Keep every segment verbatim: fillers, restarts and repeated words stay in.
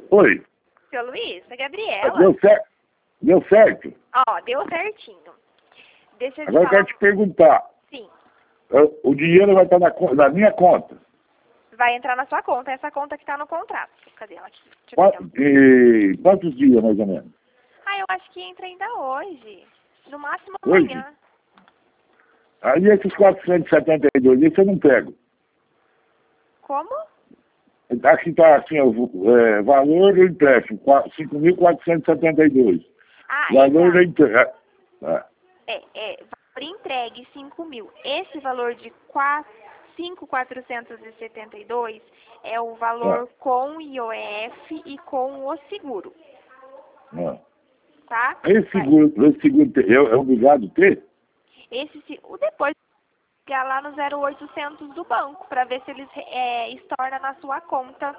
Oi. Seu Luiz, é Gabriela. Deu certo? Deu certo? Ó, deu certinho. Deixa eu te Agora eu falar. quero te perguntar. Sim, eu- O dinheiro vai estar na, co- na minha conta. vai entrar na sua conta, essa conta que tá no contrato. Cadê ela aqui? Deixa eu Qua- ver. e quantos dias, mais ou menos? Ah, eu acho que entra ainda hoje. No máximo Hoje? amanhã. Aí esses quatrocentos e setenta e dois dias eu não pego. Como? Aqui está assim, ó, é, valor do empréstimo, cinco mil quatrocentos e setenta e dois. Ah, Valor do exato. empréstimo. Ah, É, é, valor entregue cinco mil. Esse valor de cinco mil quatrocentos e setenta e dois é o valor ah, com I O F e com o seguro, ah. tá? Esse Vai. seguro, esse seguro te- é, é obrigado a ter? Esse, se- o depois ligar lá no zero oitocentos do banco para ver se eles é, estornam na sua conta.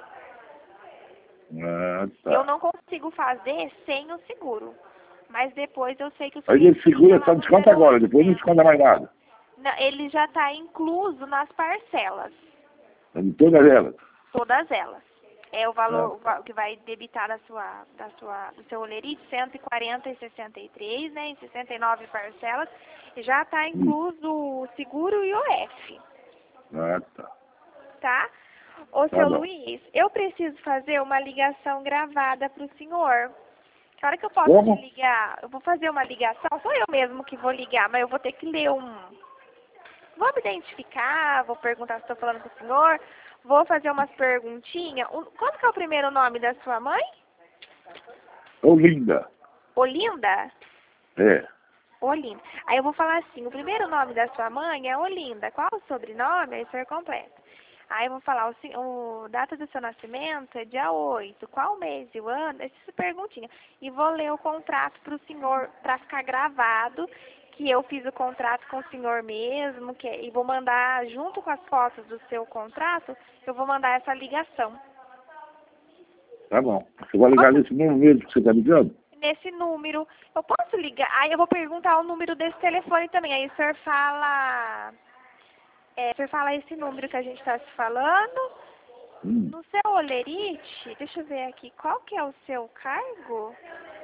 Ah, Eu tá. não consigo fazer sem o seguro, mas depois eu sei que os Aí clientes esse seguro é ligam só lá no desconta agora, depois não zero oitocentos. desconta mais nada. Não, ele já está incluso nas parcelas, De todas elas. todas elas. É o Ah, valor o va- que vai debitar da sua, da sua, do seu olerite, cento e quarenta e sessenta e três, né, em sessenta e nove parcelas, e já está hum, incluso o seguro e o F, ah, tá. tá? Ô, Tá seu bom. Luiz, eu preciso fazer uma ligação gravada para o senhor. Que hora que eu posso te Como? ligar? Eu vou fazer uma ligação, sou eu mesmo que vou ligar, mas eu vou ter que ler um... Vou me identificar, vou perguntar se estou falando com o senhor, vou fazer umas perguntinhas. O- Qual que é o primeiro nome da sua mãe? Ô, linda. Olinda? É. Olinda. Aí eu vou falar assim, o primeiro nome da sua mãe é Olinda. Qual o sobrenome? Aí o senhor completa. Aí eu vou falar, o, se- o data do seu nascimento é dia oito. Qual mês e o ano? Essas perguntinhas. E vou ler o contrato para o senhor, para ficar gravado, que eu fiz o contrato com o senhor mesmo, que, e vou mandar, junto com as fotos do seu contrato, eu vou mandar essa ligação. Tá bom. Você vai ligar nesse número mesmo que você tá ligando? Nesse número, eu posso ligar? Aí eu vou perguntar o número desse telefone também. Aí o senhor fala... É, o senhor fala esse número que a gente está se falando. Hum. No seu olerite, deixa eu ver aqui, qual que é o seu cargo?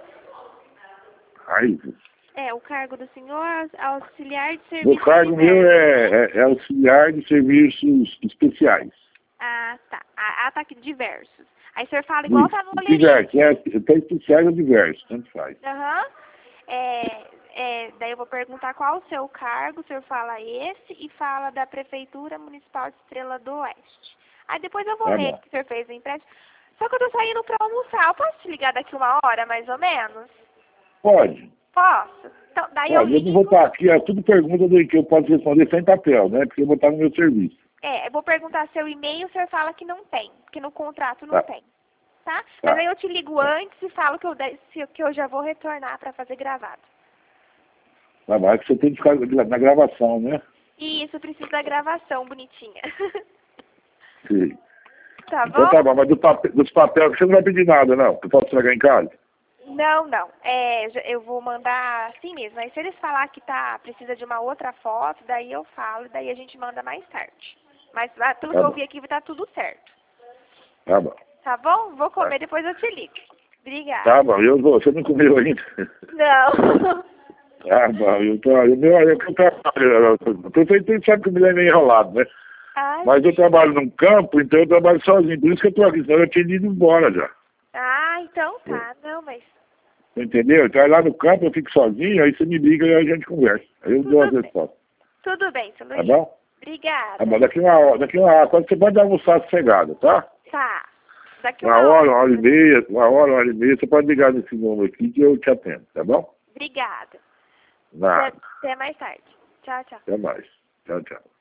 Aí, É, o cargo do senhor, auxiliar de o serviços cargo meu diversos. é, é, é auxiliar de serviços especiais. Ah, tá. Ah, ah, tá aqui, diversos. Aí o senhor fala igual tá no Isso. olerite. Diversos. É, tem especiais ou diversos, tanto faz. Aham. É, é, daí eu vou perguntar qual o seu cargo, o senhor fala esse e fala da Prefeitura Municipal de Estrela do Oeste. Aí depois eu vou Tá ler bom. que o senhor fez o empréstimo. Só que eu tô saindo pra almoçar. Eu posso te ligar daqui uma hora, mais ou menos? Pode. Posso? Então, daí eu Pode. Eu não vou ligo. estar aqui, é tudo pergunta do que eu posso responder sem papel, né? Porque eu vou estar no meu serviço. É, eu vou perguntar seu e-mail, o senhor fala que não tem, que no contrato não Tá. tem, tá? Tá. Mas aí eu te ligo antes e falo que eu, de- se- que eu já vou retornar pra fazer gravado. Tá bom. É que você tem que ficar na gravação, né? E isso precisa da gravação, bonitinha. Sim. Tá Então bom? tá bom, mas do papel, dos papéis você não vai pedir nada, não. Eu posso tragar em casa? Não, não. É, já- eu vou mandar assim mesmo. Aí se eles falar que tá, precisa de uma outra foto, daí eu falo, e daí a gente manda mais tarde. Mas ah, pelo Tá que eu bom. vi aqui tá tudo certo. Tá bom. Tá bom? Vou comer, depois eu te ligo. Obrigada. Tá bom, eu vou. Você não comeu ainda? Não. Tá bom, eu tô. Eu, meu, eu, eu trabalho. O prefeito sabe que o menino é meio enrolado, né? Ai, Mas eu sim. trabalho num campo, então eu trabalho sozinho. Por isso que eu tô aqui, senão eu tinha ido embora já. Ah, então tá. Não, mas Entendeu? Então aí lá no campo eu fico sozinho, aí você me liga e a gente conversa. Aí eu dou as tudo bem. respostas. Tudo bem, seu Tá Luiz. bom? Obrigada. Tá bom, daqui uma hora, daqui uma hora. Quando você pode almoçar sossegado, tá? Tá. Daqui Uma uma hora, uma hora e hora. meia, uma hora, uma hora e meia, você pode ligar nesse número aqui que eu te atendo, tá bom? Obrigada. Nada. Até, até mais tarde. Tchau, tchau. Até mais. Tchau, tchau.